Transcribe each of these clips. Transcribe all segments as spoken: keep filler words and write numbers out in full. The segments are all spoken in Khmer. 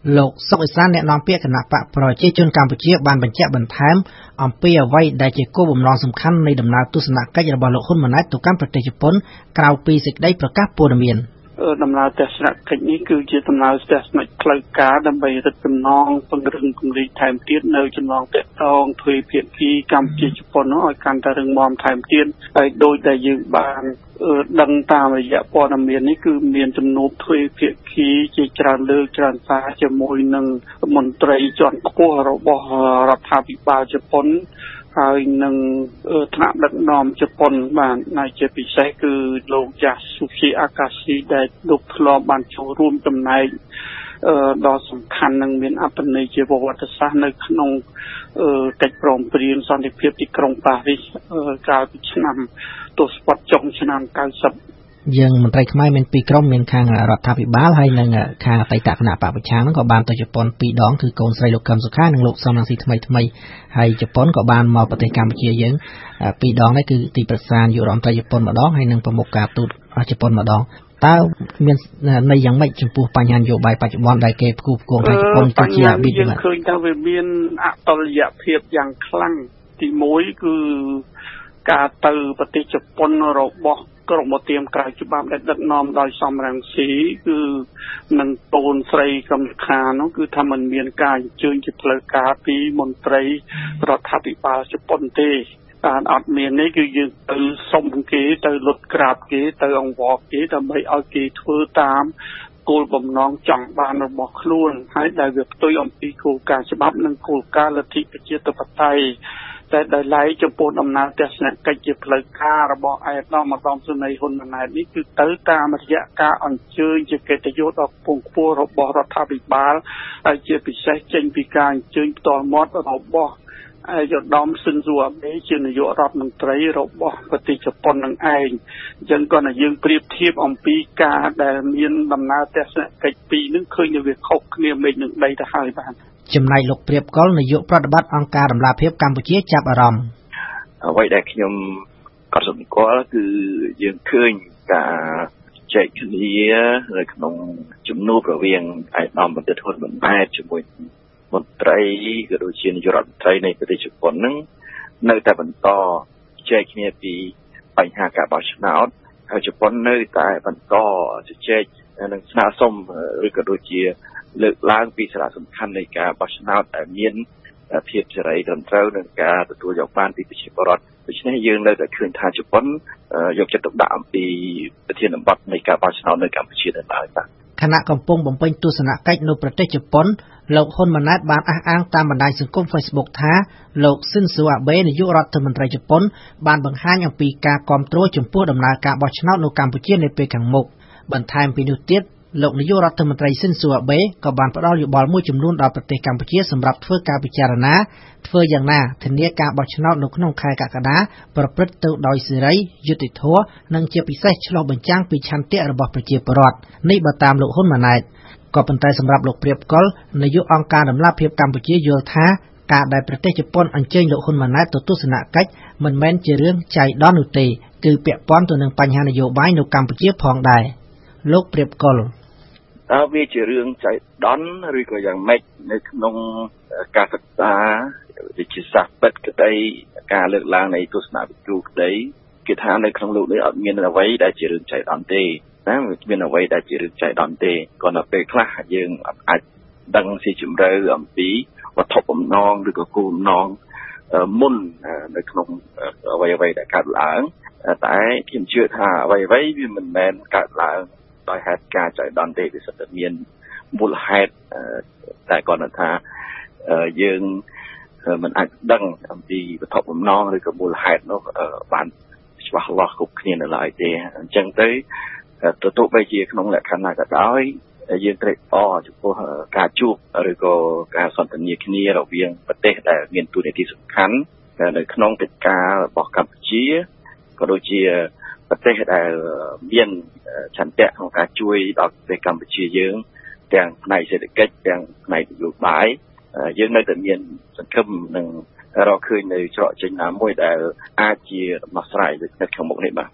លោកសុកអេសានអ្នកនាំពាក្យគណៈបកប្រជាជនកម្ពុជាបានបញ្ជាក់បន្ថែមអំពីអ្វីដែលជាគោលបំណងសំខាន់នៃដំណើរទស្សនកិច្ចរបស់លោកហ៊ុនម៉ាណែតទៅកាន់ប្រទេសជប៉ុនក្រៅពីសេចក្តីប្រកាសព័ត៌មានដំណើរទស្សនកិច្ចនេះគឺជាដំណើរទស្សនកិច្ចផ្លូវការដើម្បីរឹតចំណងពង្រឹងគម្រិតថែមទៀតនៅចំណងទាក់ទងទ្វេភាគីកម្ពុជាជប៉ុននោះឲ្យកាន់តែរឹងមាំថែមទៀតហើយដោយដែលយើងបានដឹងតាមរយៈព័ត៌មាននេះគឺមានចំនួនទ្វេភាគីជាច្រើនលើកច្រើនសារជាមួយនឹងមន្ត្រីជាន់ខ្ពស់របស់រដ្ឋាភិបាលជប៉ុនហើយនឹងថ្នាក់ដឹកនាំជប៉ុនបានហើយជាពិសេសគឺលោកយ៉ាស៊ូស៊ីអាកាស៊ីដែលលោកធ្លាប់បានចូលរួមចំណែកដ៏សំខាន់និងមានអត្ថន័យជាប្រវត្តិសាស្ត្រនៅក្នុងកិច្ចព្រមព្រៀងសន្តិភាពទីក្រុងប៉ារីសកាលពីឆ្នាំទសវត្សរ៍ចុងឆ្នាំ九十យើងមន្ត្រីខ្មែរមានពីរក្រុមមានខាងរដ្ឋាភិបាលហើយនិងខាងអតីតគណៈបកប្រឆាំងហ្នឹងក៏បានទៅជប៉ុនពីរដងគឺកូនស្រីលោកកឹមសុខានិងលោកសំរងស៊ីថ្មីថ្មីហើយជប៉ុនក៏បានមកប្រទេសកម្ពុជាយើងពីរដងនេះគឺទីប្រឹក្សានាយករដ្ឋមន្ត្រីជប៉ុនម្ដងហើយនិងប្រមុខការទូតជប៉ុនម្ដងតើមានន័យយ៉ាងម៉េចចំពោះបញ្ហានយោបាយបច្ចុប្បន្នដែលគេផ្គូផ្គងថាជប៉ុនគឺជាអាបិទយើងឃើញថាវាមានអតុល្យភាពយ៉ាងខ្លាំងទីមួយគឺការទៅប្រទេសជប៉ុនរបស់ក្រុមឧទាមក្រៅច្បាប់ដែលដឹកនាំដោយសំរងស៊ីគឺនឹងតូនស្រីកឹមសុខានោះគឺថាมันមានការអញ្ជើញជាផ្លូវការពីមន្ត្រីរដ្ឋាភិបាលជប៉ុនទេតែអត់មាននេះគឺយើងទៅសុំគេទៅលុតក្រាបគេទៅអង្វរគេដើម្បីឲ្យគេធ្វើតាមគោលបំណងចង់បានរបស់ខ្លួនហើយដែលវាផ្ទុយអំពីគោលការណ៍ច្បាប់និងគោលការណ៍លទ្ធិប្រជាធិបតេយ្យតែដោយឡែកចំពោះដំណើរទស្សនកិច្ចជាផ្លូវការរបស់ឯកឧត្តមឧត្តមសេនីយ៍ហ៊ុនម៉ាណែតនេះគឺទៅតាមរយៈការអញ្ជើញជាកិត្តិយសដល់ពងខ្ពស់របស់រដ្ឋាភិបាលហើយជាពិសេសចេញពីការអញ្ជើញផ្ទាល់មាត់របស់ឯកឧត្តមស៊ិនស៊ូអាបេជានាយករដ្ឋមន្ត្រីរបស់ប្រទេសជប៉ុននឹងឯងអញ្ចឹងក៏យើងប្រៀបធៀបអំពីការដែលមានដំណើរទស្សនកិច្ចពីរនឹងឃើញថាវាខុសគ្នាមេឃនឹងដីទៅហើយបាទចំណែកលោកព្រាបកុលនាយកប្រតិបត្តិអង្គការដំណាភៀបកម្ពុជាចាប់អារម្មណ៍អ្វីដែលខ្ញុំក៏សម្គាល់គឺយើងឃើញការចែកគ្នានៅក្នុងជំនួបរវាងឯកឧត្តមបណ្ឌិតហ៊ុនម៉ាណែតជាមួយមន្ត្រីក៏ដូចជានាយករដ្ឋមន្ត្រីនៃប្រទេសជប៉ុននឹងនៅតែបន្តចែកគ្នាពីបញ្ហាការបោះឆ្នោតហើយជប៉ុននៅតែបន្តជជែកនិងស្នើសុំឬក៏ដូចជាលើកឡើងពីសារៈសំខាន់នៃការបោះឆ្នោតដែលមានភាពសេរីត្រឹមត្រូវនិងការទទួលយកបានពីប្រជាពលរដ្ឋដូច្នេះយើងនៅតែឃើញថាជប៉ុនយកចិត្តទុកដាក់អំពីប្រធានបទនៃការបោះឆ្នោតនៅកម្ពុជានៅឡើយបាទខណៈកំពុងបំពេញទស្សនកិច្ចនៅប្រទេសជប៉ុនលោកហ៊ុនម៉ាណែតបានអះអាងតាមបណ្ដាញសង្គម Facebook ថាលោកស៊ិនស៊ូអាបេនាយករដ្ឋមន្ត្រីជប៉ុនបានបង្ហាញអំពីការគាំទ្រចំពោះដំណើរការបោះឆ្នោតនៅកម្ពុជានាពេលខាងមុខបន្ថែមពីនោះទៀតលោកនាយករដ្ឋមន្ត្រីស៊ិនស៊ូអាបេក៏បានផ្ដល់យោបល់មួយចំនួនដល់ប្រទេសកម្ពុជាសម្រាប់ធ្វើការពិចារណាធ្វើយ៉ាងណាធានាការបោះឆ្នោតនៅក្នុងខែកក្កដាប្រព្រឹត្តទៅដោយសេរីយុត្តិធម៌និងជាពិសេសឆ្លុះបញ្ចាំងពីឆន្ទៈរបស់ប្រជាពលរដ្ឋនេះបើតាមលោកហ៊ុនម៉ាណែតក៏ប៉ុន្តែសម្រាប់លោកព្រាបកុលនាយកអង្គការដំណាភៀបកម្ពុជាយល់ថាការដែលប្រទេសជប៉ុនអញ្ជើញលោកហ៊ុនម៉ាណែតទៅទស្សនកិច្ចមិនមែនជារឿងចៃដន្យនោះទេគឺពាក់ព័ន្ធទៅនឹងបញ្ហានយោបាយនៅកម្ពុជាផងដែរលោកព្រាបកុលតើវាជារឿងចៃដន្យឬក៏យ៉ាងម៉េចនៅក្នុងការសិក្សាវិទ្យាសាស្ត្រពិតក្តីការលើកឡើងនៃទស្សនវិជ្ជាក្តីគេថានៅក្នុងលោកនេះអត់មានអ្វីដែលជារឿងចៃដន្យទេណាមានអ្វីដែលជារឿងចៃដន្យទេគ្រាន់តែពេលខ្លះយើងអាចដឹងស៊ីជម្រៅអំពីវត្ថុបំណងឬក៏គោលបំណងមុននៅក្នុងអ្វីអ្វីដែលកើតឡើងតែខ្ញុំជឿថាអ្វីអ្វីវាមិនមែនកើតឡើងដោយហេតុការចៃដន្យទេវាសុទ្ធតែមានមូលហេតុតែគ្រាន់តែថាយើងមិនអាចដឹងអំពីវត្ថុបំណងឬក៏មូលហេតុនោះបានច្បាស់លាស់គ្រប់គ្នានៅឡើយទេអញ្ចឹងទៅទោះបីជាក្នុងលក្ខណៈក៏ដោយយើងត្រេកអរចំពោះការជួបឬក៏ការសន្ទនាគ្នារវាងប្រទេសដែលមានតួនាទីសំខាន់នៅក្នុងកិច្ចការរបស់កម្ពុជាក៏ដូចជាប្រទេសដែលមានឆន្ទៈក្នុងការជួយដល់ប្រទេសកម្ពុជាយើងទាំងផ្នែកសេដ្ឋកិច្ចទាំងផ្នែកនយោបាយយើងនៅតែមានសង្ឃឹមនឹងរកឃើញនៅច្រកចេញណាមួយដែលអាចជាដំណោះស្រាយនៅខាងមុខនេះបាទ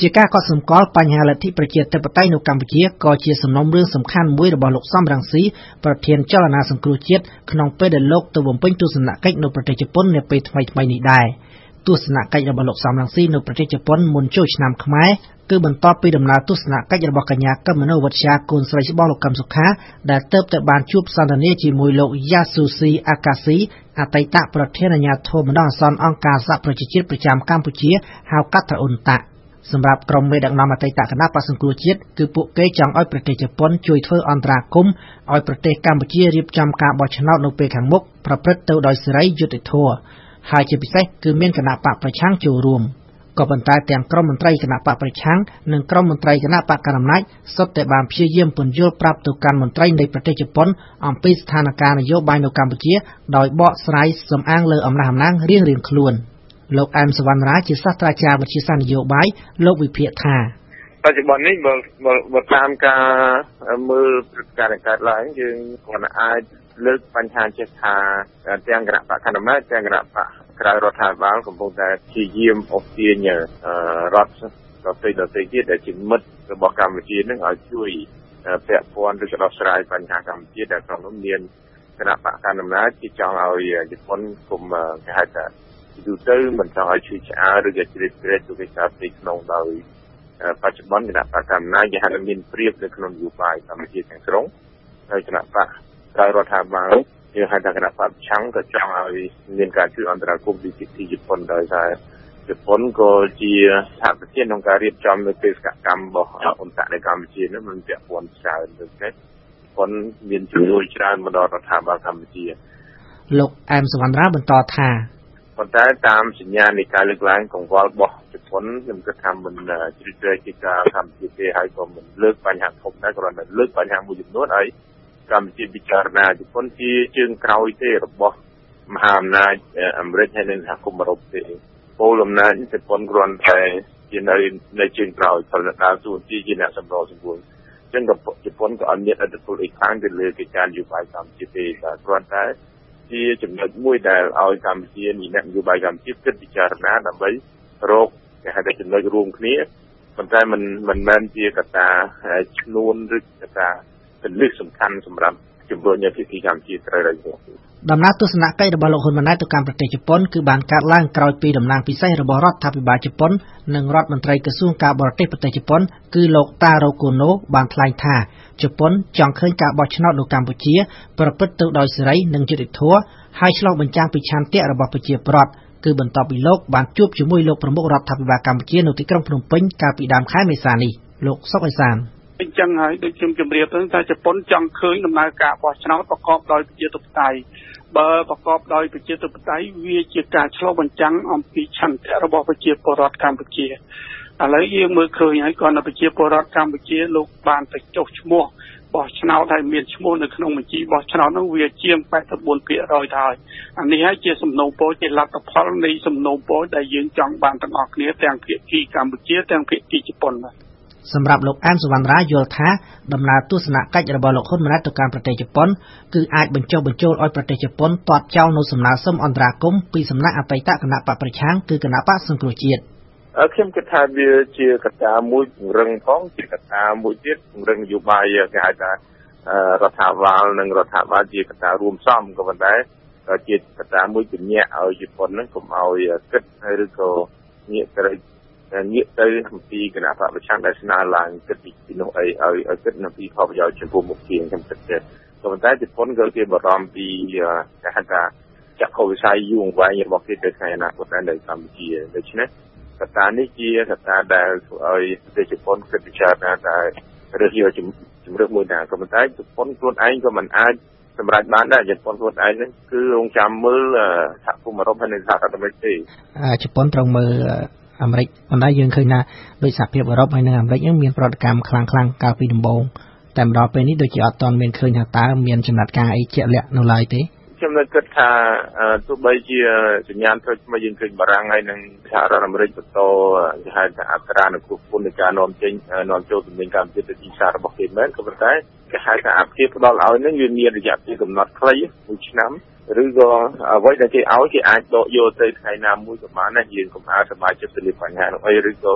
ជាការកត់សម្គាល់បញ្ហាលទ្ធិប្រជាធិបតេយ្យនៅកម្ពុជាក៏ជាសំណុំរឿងសំខាន់មួយរបស់លោកសំរងស៊ីប្រធានចលនាសង្គ្រោះជាតិក្នុងពេលដែលលោកទៅបំពេញទស្សនកិច្ចនៅប្រទេសជប៉ុននាពេលថ្មីៗនេះដែរទស្សនកិច្ចរបស់លោកសំរងស៊ីនៅប្រទេសជប៉ុនមុនចូលឆ្នាំខ្មែរគឺបន្ទាប់ពីដំណើរទស្សនកិច្ចរបស់កញ្ញាកឹមមនោវត្យាកូនស្រីរបស់លោកកឹមសុខាដែលទើបតែបានជួបសន្ទនាជាមួយលោកយ៉ាស៊ូស៊ីអាកាស៊ីអតីតប្រធានអាជ្ញាធរបណ្ដោះអាសន្នអង្គការសហប្រជាជាតិប្រចាំកម្ពុជាហៅកាត់ថាអ៊ុនតាសម្រាប់ក្រុមមេដឹកនាំអតីតគណៈបក្សសង្គ្រោះជាតិគឺពួកគេចង់ឲ្យប្រទេសជប៉ុនជួយធ្វើអន្តរាគមន៍ឲ្យប្រទេសកម្ពុជារៀបចំការបោះឆ្នោតនៅពេលខាងមុខប្រព្រឹត្តទៅដោយសេរីយុត្តិធម៌ហើយជាពិសេសគឺមានគណៈបកប្រឆាំងចូលរួមក៏ប៉ុន្តែទាំងក្រុមមន្ត្រីគណៈបកប្រឆាំងនិងក្រុមមន្ត្រីគណៈបកកណ្ដាលអំណាចសុទ្ធតែបានព្យាយាមពន្យល់ប្រាប់ទៅកាន់មន្ត្រីនៃប្រទេសជប៉ុនអំពីស្ថានភាពនយោបាយនៅកម្ពុជាដោយបកស្រាយសំអាងលើអំណះអំណាងរៀងៗខ្លួនលោកអែមសវណ្ណរាជាសាស្ត្រាចារ្យវិទ្យាសាស្ត្រនយោបាយលោកវិភាគថាបច្ចុប្បន្ននេះបើបើតាមការមើលព្រឹត្តិការណ៍កើតឡើងយើងគាត់អាចលើកបញ្ហាចេះថាទាំងគណៈបកកណ្ដាលអំណាចទាំងគណៈបកក្រៅរដ្ឋាភិបាលកំពុងតែព្យាយាមអូសទាញរដ្ឋដទៃដទៃទៀតដែលជាមិត្តរបស់កម្ពុជានឹងឲ្យជួយពាក់ព័ន្ធឬក៏ដោះស្រាយបញ្ហាកម្ពុជាដែលក្នុងនោះមានគណៈបកកណ្ដាលអំណាចที่ចង់ឲ្យជប៉ុនគុំគេហៅថាយូរទៅមិនចង់ឲ្យជួយឆ្អើឬក៏ជ្រៀតជ្រែកទៅកិច្ចការផ្ទៃក្នុងដោយបច្ចុប្បន្នគណៈបកកណ្ដាលអំណាចគេហៅថាមានព្រៀបនៅក្នុងនយោបាយកម្ពុជាទាំងស្រុងហើយគណៈបកក្រៅរដ្ឋាភិបាលយើងហៅថាគណៈបកប្រឆាំងក៏ចង់ឲ្យមានការជួយអន្តរាគមន៍ពីទីជប៉ុនដោយសារជប៉ុនក៏ជាសហប្រធានក្នុងការរៀបចំនៅបេសកកម្មរបស់អន្តរជាតិកម្ពុជានោះមិនពាក់ព័ន្ធច្រើនទៅទេជប៉ុនមានជំនួយច្រើនមកដល់រដ្ឋាភិបាលកម្ពុជាលោកអែមសវណ្ណរាបន្តថាប៉ុន្តែតាមសញ្ញានៃការលើកឡើងកង្វល់របស់ជប៉ុនខ្ញុំគិតថាមិនជ្រៀតជ្រែកពីការកម្ពុជាទេហើយក៏មិនលើកបញ្ហាធំដែរគ្រាន់តែលើកបញ្ហាមួយចំនួនឲ្យកម្ពុជាពិចារណាជប៉ុនជាជើងក្រោយទេរបស់មហាអំណាចអាមេរិកហើយនិងសហគមន៍អឺរ៉ុបទេពលអំណាចជប៉ុនគ្រាន់តែជានៅនៅជើងក្រោយផលិតដើរទួនាទីជាអ្នកសម្របសម្រួលអញ្ចឹងក៏ជប៉ុនក៏អត់មានឥទ្ធិពលអីខ្លាំងទៅលើកិច្ចការនយោបាយកម្ពុជាទេតែគ្រាន់តែជាចំណុចមួយដែលឲ្យកម្ពុជាអ្នកនយោបាយកម្ពុជាគិតពិចារណាដើម្បីរកគេហៅថាចំណុចរួមគ្នាប៉ុន្តែមិនមិនមែនជាកត្តាឈ្នួនឬកត្តាពលិកសំខាន់សម្រាប់ជំរុញឲ្យភាគីកម្ពុជាត្រូវរកដំណើរទស្សនកិច្ចរបស់លោកហ៊ុនម៉ាណែតទៅកាន់ប្រទេសជប៉ុនគឺបានកើតឡើងក្រោយពីតំណាងពិសេសរបស់រដ្ឋាភិបាលជប៉ុននិងរដ្ឋមន្ត្រីក្រសួងការបរទេសប្រទេសជប៉ុនគឺលោកតារ៉ូកូណូបានថ្លែងថាជប៉ុនចង់ឃើញការបោះឆ្នោតនៅកម្ពុជាប្រព្រឹត្តទៅដោយសេរីនិងយុត្តិធម៌ហើយឆ្លុះបញ្ចាំងពីឆន្ទៈរបស់ប្រជាពលរដ្ឋគឺបន្ទាប់ពីលោកបានជួបជាមួយលោកប្រមុខរដ្ឋាភិបាលកម្ពុជានៅទីក្រុងភ្នំពេញកាលពីដើមខែមេសានេះលោកសុកអេសានអញ្ចឹងហើយដូចខ្ញុំជម្រាបទៅថាជប៉ុនចង់ឃើញដំណើរការបោះឆ្នោតប្រកបដោយប្រជាធិបតេយ្យបើប្រកបដោយប្រជាធិបតេយ្យវាជាការឆ្លុះបញ្ចាំងអំពីឆន្ទៈរបស់ប្រជាពលរដ្ឋកម្ពុជាឥឡូវយើងមើលឃើញហើយគាត់នៅប្រជាពលរដ្ឋកម្ពុជាលោកបានទៅចុះឈ្មោះបោះឆ្នោតហើយមានឈ្មោះនៅក្នុងបញ្ជីបោះឆ្នោតនោះវាជាង แปดสิบสี่ភាគរយ ទៅហើយអានេះហើយជាសំណូមពរជាលទ្ធផលនៃសំណូមពរដែលយើងចង់បានទាំងអស់គ្នាទាំងភាគីកម្ពុជាទាំងភាគីជប៉ុនសម្រាប់លោកអែមសវណ្ណរាយល់ថាដំណើរទស្សនកិច្ចរបស់លោកហ៊ុនម៉ាណែតទៅកាន់ប្រទេសជប៉ុនគឺអាចបញ្ចុះបញ្ចូលឲ្យប្រទេសជប៉ុនទាត់ចោលនៅសំណើសុំអន្តរាគមន៍ពីសំណាក់អតីតគណៈបកប្រឆាំងគឺគណៈបកសង្គ្រោះជាតិខ្ញុំគិតថាវាជាកត្តាមួយពង្រឹងផងជាកត្តាមួយទៀតពង្រឹងនយោបាយគេហៅថារដ្ឋាភិបាលនិងរដ្ឋាភិបាលជាកត្តារួមផ្សំក៏ប៉ុន្តែជាកត្តាមួយជំនះឲ្យជប៉ុនហ្នឹងកុំឲ្យគិតឬក៏ងាកទៅងាកទៅអំពីគណៈបកប្រឆាំងដែលស្នើឡើងគិតពីនោះអីឲ្យឲ្យគិតអំពីផលប្រយោជន៍ចំពោះមុខជាងខ្ញុំគិតទេក៏ប៉ុន្តែជប៉ុនក៏គេបារម្ភពីគេហៅថាចក្ខុវិស័យយូរអង្វែងរបស់គេទៅថ្ងៃអនាគតនៅកម្ពុជាដូច្នេះកត្តានេះជាកត្តាដែលធ្វើឲ្យប្រទេសជប៉ុនគិតពិចារណាតែរើសយកជំរឿនមួយណាក៏ប៉ុន្តែជប៉ុនខ្លួនឯងក៏មិនអាចសម្រាប់បានដែរជប៉ុនខ្លួនឯងហ្នឹងគឺរងចាំមើលសហគមន៍អឺរ៉ុបហើយនិងសហរដ្ឋអាមេរិកទេជប៉ុនត្រូវមើលអាមេរិកប៉ុន្តែយើងឃើញថាដោយសហភាពអឺរ៉ុបហើយនិងអាមេរិកហ្នឹងមានប្រតិកម្មខ្លាំងខ្លាំងកាលពីដំបូងតែម្ដងពេលនេះដូចជាអត់ទាន់មានឃើញថាតើមានចំណាត់ការអីជាក់លាក់នៅឡើយទេខ្ញុំនៅគិតថាទោះបីជាសញ្ញាណផ្លូវថ្មីយើងឃើញបារាំងហើយនិងសហរដ្ឋអាមេរិកបន្តគេហៅថាអត្រានុគ្រោះពន្ធនៃការនាំចេញនាំចូលទំនិញកម្ពុជាទៅទីផ្សាររបស់គេមែនក៏ប៉ុន្តែគេហៅថាអាភិបផ្ដល់ឲ្យនឹងវាមានរយៈពេលកំណត់ខ្លីមួយឆ្នាំឬក៏អ្វីដែលគេឲ្យគេអាចដកយកទៅថ្ងៃណាមួយក៏បានដែរយើងកុំឲ្យសមាជិកទៅលើបញ្ហានោះអីឬក៏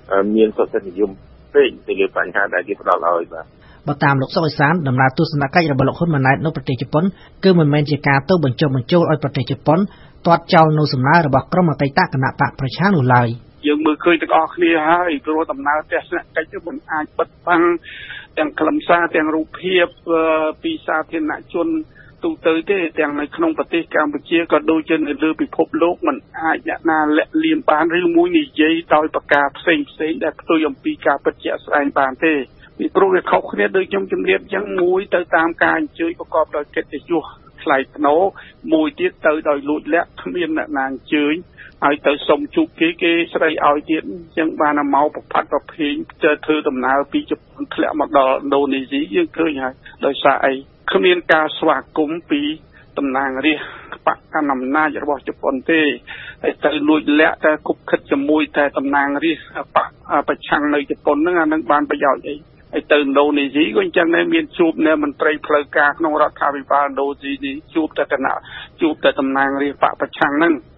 មានសុខនិយមពេកទៅលើបញ្ហាដែលគេផ្ដោតឲ្យបាទបើតាមលោកសុកអេសានដំណើរទស្សនកិច្ចរបស់លោកហ៊ុនម៉ាណែតនៅប្រទេសជប៉ុនគឺមិនមែនជាការទៅបញ្ចុះបញ្ចូលឲ្យប្រទេសជប៉ុនទាត់ចោលនៅសំណើរបស់ក្រុមអតីតគណៈបកប្រឆាំងនោះឡើយយើងមើលឃើញទាំងអស់គ្នាហើយព្រោះដំណើរទស្សនកិច្ចគឺមិនអាចបិទបាំងទាំងខ្លឹមសារទាំងរូបភាពពីសាធារណជនទូទៅទេទាំងនៅក្នុងប្រទេសកម្ពុជាក៏ដូចជានៅលើពិភពលោកមិនអាចអ្នកណាលាក់លៀមបានឬមួយនិយាយដោយប្រការផ្សេងផ្សេងដែលផ្ទុយអំពីការពិតជាក់ស្ដែងបានទេពីព្រោះវាខុសគ្នាដូចខ្ញុំជំរាបចឹងមួយទៅតាមការអញ្ជើញប្រកបដោយកិត្តិយសថ្លៃថ្នូរមួយទៀតទៅដោយលួចលាក់គ្មានអ្នកណាអញ្ជើញឲ្យទៅសុំជួបគេគេស្ដីឲ្យទៀតចឹងបានមកប្រផាត់ប្រភេងទៅធ្វើដំណើរពីជប៉ុនធ្លាក់មកដល់ឥណ្ឌូនេស៊ីយើងឃើញហើយដោយសារអីគ្មានការស្វាគមន៍ពីតំណាងរាស្ត្របកកណ្ដាលអំណាចរបស់ជប៉ុនទេហើយទៅលួចលាក់តែគប់ខិតជាមួយតែតំណាងរាស្ត្របកប្រឆាំងនៅជប៉ុនហ្នឹងអានឹងបានប្រយោជន៍អីហើយទៅឥណ្ឌូនេស៊ីក៏អញ្ចឹងដែរមានជួបនៅមន្ត្រីផ្លូវការក្នុងរដ្ឋាភិបាលឥណ្ឌូនេស៊ីជួបតែគណៈជួបតែតំណាងរាស្ត្របកប្រឆាំងហ្នឹង